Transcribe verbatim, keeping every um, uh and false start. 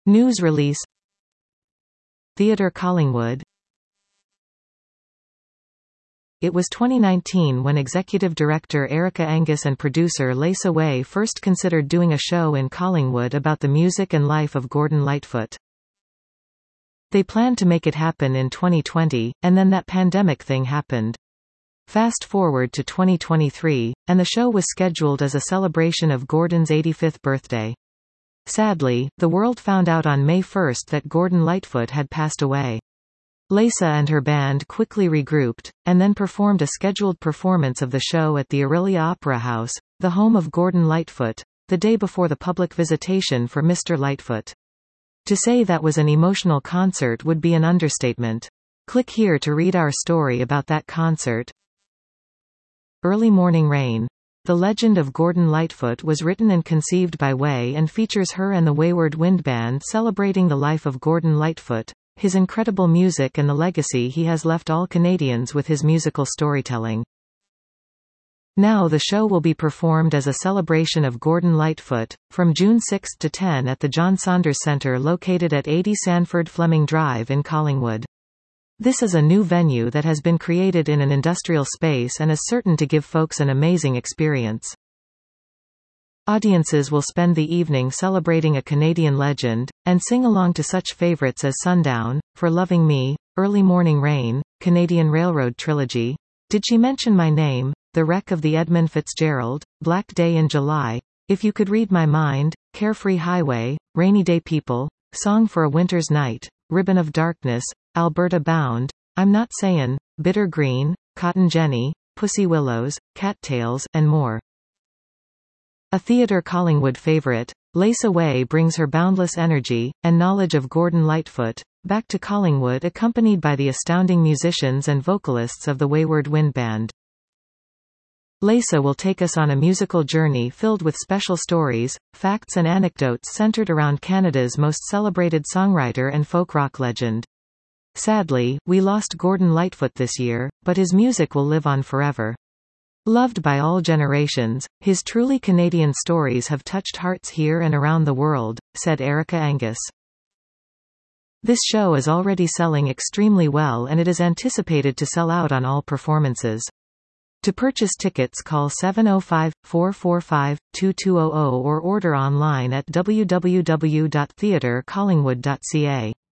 News release. Theatre Collingwood. It was twenty nineteen when executive director Erica Angus and producer Lesa Way first considered doing a show in Collingwood about the music and life of Gordon Lightfoot. They planned to make it happen in twenty twenty, and then that pandemic thing happened. Fast forward to twenty twenty-three, and the show was scheduled as a celebration of Gordon's eighty-fifth birthday. Sadly, the world found out on May first that Gordon Lightfoot had passed away. Lesa and her band quickly regrouped, and then performed a scheduled performance of the show at the Orillia Opera House, the home of Gordon Lightfoot, the day before the public visitation for Mister Lightfoot. To say that was an emotional concert would be an understatement. Click here to read our story about that concert. Early Morning Rain. The Legend of Gordon Lightfoot was written and conceived by Way and features her and the Wayward Wind Band celebrating the life of Gordon Lightfoot, his incredible music and the legacy he has left all Canadians with his musical storytelling. Now the show will be performed as a celebration of Gordon Lightfoot, from June sixth to tenth at the John Saunders Centre located at eighty Sanford Fleming Drive in Collingwood. This is a new venue that has been created in an industrial space and is certain to give folks an amazing experience. Audiences will spend the evening celebrating a Canadian legend, and sing along to such favorites as Sundown, For Loving Me, Early Morning Rain, Canadian Railroad Trilogy, Did She Mention My Name, The Wreck of the Edmund Fitzgerald, Black Day in July, If You Could Read My Mind, Carefree Highway, Rainy Day People, Song for a Winter's Night, Ribbon of Darkness, Alberta Bound, I'm Not Sayin', Bitter Green, Cotton Jenny, Pussy Willows, Cattails, and more. A Theatre Collingwood favorite, Lesa Way brings her boundless energy, and knowledge of Gordon Lightfoot, back to Collingwood accompanied by the astounding musicians and vocalists of the Wayward Wind Band. Lesa will take us on a musical journey filled with special stories, facts and anecdotes centered around Canada's most celebrated songwriter and folk rock legend. Sadly, we lost Gordon Lightfoot this year, but his music will live on forever. Loved by all generations, his truly Canadian stories have touched hearts here and around the world, said Erica Angus. This show is already selling extremely well and it is anticipated to sell out on all performances. To purchase tickets call seven oh five, four four five, two two zero zero or order online at w w w dot theatre collingwood dot c a.